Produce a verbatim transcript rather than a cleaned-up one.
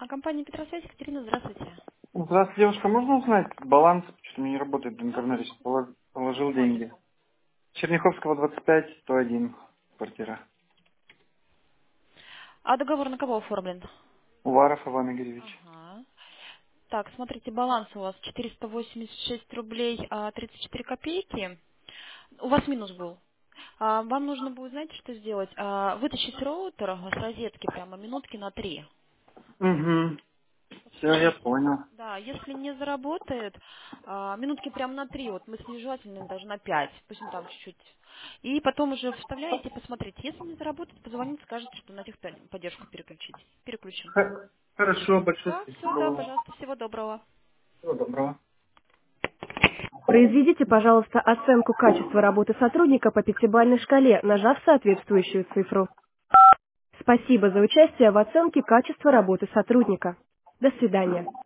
А компания Петросвязь, Екатерина, здравствуйте. Здравствуйте, девушка. Можно узнать баланс? Что мне не работает Да, интернет. конечно. Полож- По Положил какому деньги. адресу? Черняховского двадцать пять, сто один. Квартира. А договор на кого оформлен? Уваров Иван Игоревич. Ага. Так, смотрите, баланс у вас четыреста восемьдесят шесть рублей а, тридцать четыре копейки. У вас минус был. А, вам нужно будет, знаете, что сделать? А, вытащить роутер с розетки прямо минутки на три. Угу. Все, я Посмотрите. понял. Да, если не заработает, а, минутки прям на три, вот мы снижательные даже на пять, пусть он там чуть-чуть. И потом уже вставляете и посмотрите. Если не заработает, позвоните, скажете, что на техподдержку переключить. Переключим. Х- Хорошо, большое Да, все, спасибо да, вам. пожалуйста, всего доброго. Всего доброго. Произведите, пожалуйста, оценку качества работы сотрудника по пятибалльной шкале, нажав соответствующую цифру. Спасибо за участие в оценке качества работы сотрудника. До свидания.